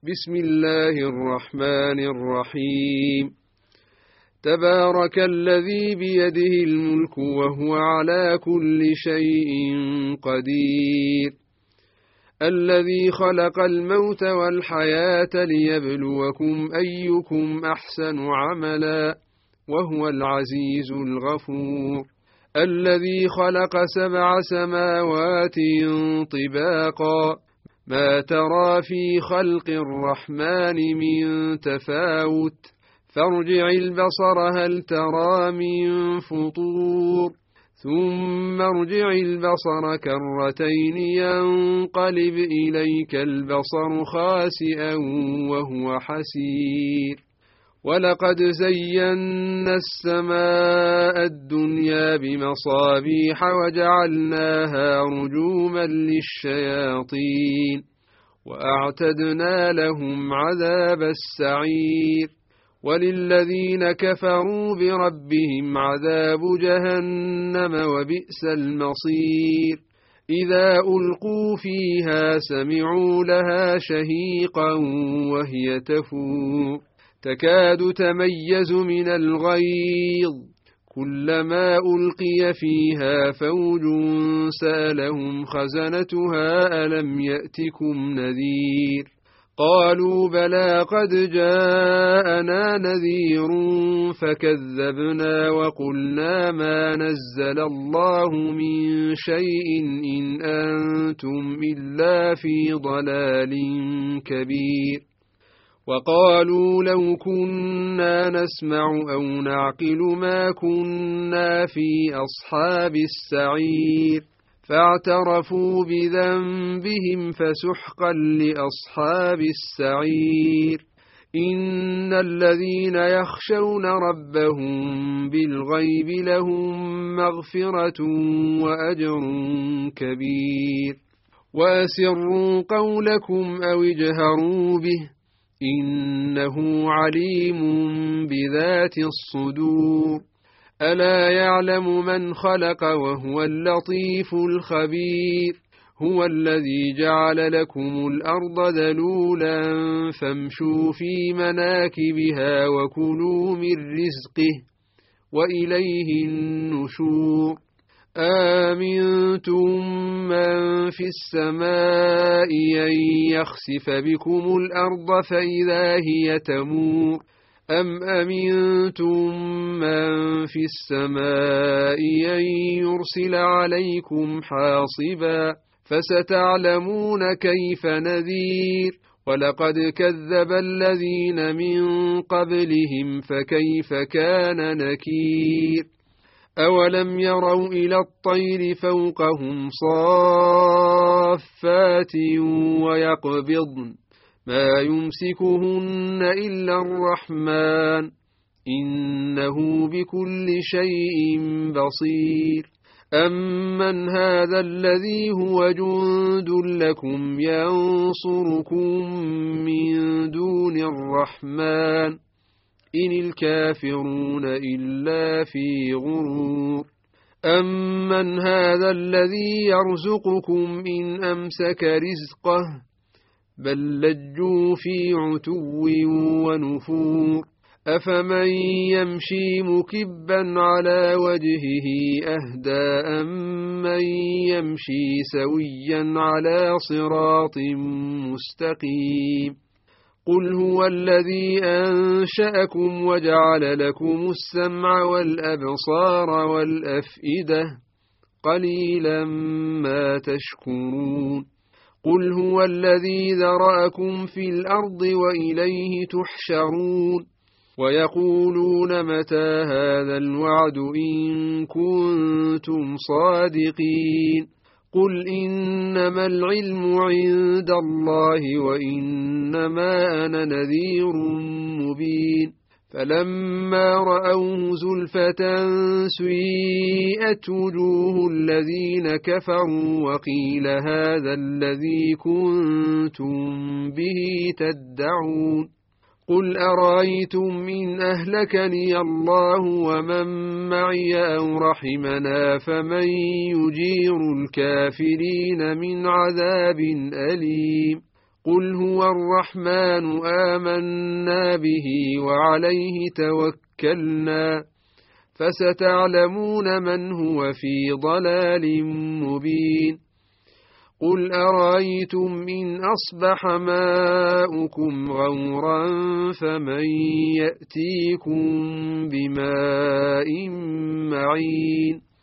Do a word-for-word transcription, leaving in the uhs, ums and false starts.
بسم الله الرحمن الرحيم. تبارك الذي بيده الملك وهو على كل شيء قدير، الذي خلق الموت والحياة ليبلوكم أيكم أحسن عملا وهو العزيز الغفور، الذي خلق سبع سماوات طباقا ما ترى في خلق الرحمن من تفاوت فارجع البصر هل ترى من فطور ثم ارجع البصر كرتين ينقلب إليك البصر خاسئا وهو حسير. ولقد زينا السماء الدنيا بمصابيح وجعلناها رجوما للشياطين وأعتدنا لهم عذاب السعير. وللذين كفروا بربهم عذاب جهنم وبئس المصير. إذا ألقوا فيها سمعوا لها شهيقا وهي تفور تكاد تميز من الغيظ كلما ألقي فيها فوج سألهم خزنتها ألم يأتكم نذير قالوا بلى قد جاءنا نذير فكذبنا وقلنا ما نزل الله من شيء إن أنتم إلا في ضلال كبير. وقالوا لو كنا نسمع أو نعقل ما كنا في أصحاب السعير فاعترفوا بذنبهم فسحقا لأصحاب السعير. إن الذين يخشون ربهم بالغيب لهم مغفرة وأجر كبير. وأسروا قولكم أو اجهروا به إنه عليم بذات الصدور. ألا يعلم من خلق وهو اللطيف الخبير. هو الذي جعل لكم الأرض ذلولا فامشوا في مناكبها وكلوا من رزقه وإليه النشور. آمنتم من في السماء أن يخسف بكم الأرض فإذا هي تمور أم أمنتم من في السماء أن يرسل عليكم حاصبا فستعلمون كيف نذير. ولقد كذب الذين من قبلهم فكيف كان نكير. أولم يروا إلى الطير فوقهم صافات ويقبضن ما يمسكهن إلا الرحمن إنه بكل شيء بصير. أمن هذا الذي هو جند لكم ينصركم من دون الرحمن إن الكافرون إلا في غرور. أمن هذا الذي يرزقكم إن أمسك رزقه بل لجوا في عتو ونفور. أفمن يمشي مكبا على وجهه أهدى أمن يمشي سويا على صراط مستقيم. قل هو الذي أنشأكم وجعل لكم السمع والأبصار والأفئدة قليلا ما تشكرون. قل هو الذي ذرأكم في الأرض وإليه تحشرون. ويقولون متى هذا الوعد إن كنتم صادقين. قل إنما العلم عند الله وإنما أنا نذير مبين. فلما رأوه زلفة سيئت وجوه الذين كفروا وقيل هذا الذي كنتم به تدعون. قل أرأيتم إن أهلكني الله ومن معي أو رحمنا فمن يجير الكافرين من عذاب أليم. قل هو الرحمن آمنا به وعليه توكلنا فستعلمون من هو في ضلال مبين قل أرأيتم إن أصبح ماؤكم غورا فمن يأتيكم بماء معين